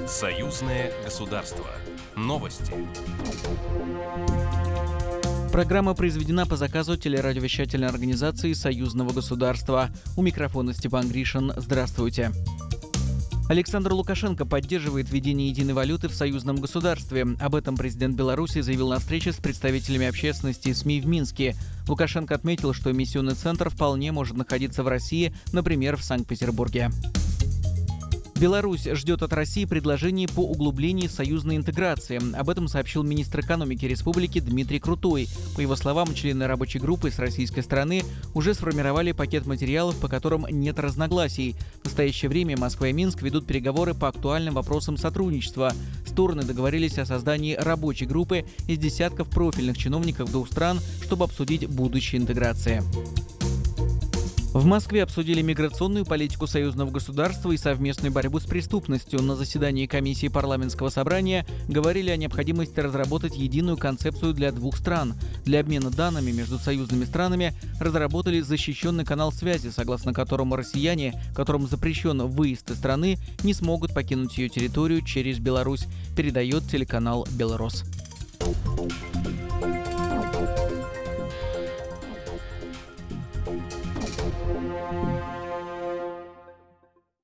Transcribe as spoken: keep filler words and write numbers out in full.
Союзное государство. Новости. Программа произведена по заказу телерадиовещательной организации Союзного государства. У микрофона Степан Гришин. Здравствуйте. Александр Лукашенко поддерживает введение единой валюты в союзном государстве. Об этом президент Беларуси заявил на встрече с представителями общественности и СМИ в Минске. Лукашенко отметил, что миссионный центр вполне может находиться в России, например, в Санкт-Петербурге. Беларусь ждет от России предложений по углублению союзной интеграции. Об этом сообщил министр экономики республики Дмитрий Крутой. По его словам, члены рабочей группы с российской стороны уже сформировали пакет материалов, по которым нет разногласий. В настоящее время Москва и Минск ведут переговоры по актуальным вопросам сотрудничества. Стороны договорились о создании рабочей группы из десятков профильных чиновников двух стран, чтобы обсудить будущие интеграции. В Москве обсудили миграционную политику союзного государства и совместную борьбу с преступностью. На заседании комиссии парламентского собрания говорили о необходимости разработать единую концепцию для двух стран. Для обмена данными между союзными странами разработали защищенный канал связи, согласно которому россияне, которым запрещен выезд из страны, не смогут покинуть ее территорию через Беларусь, передает телеканал «Белрос».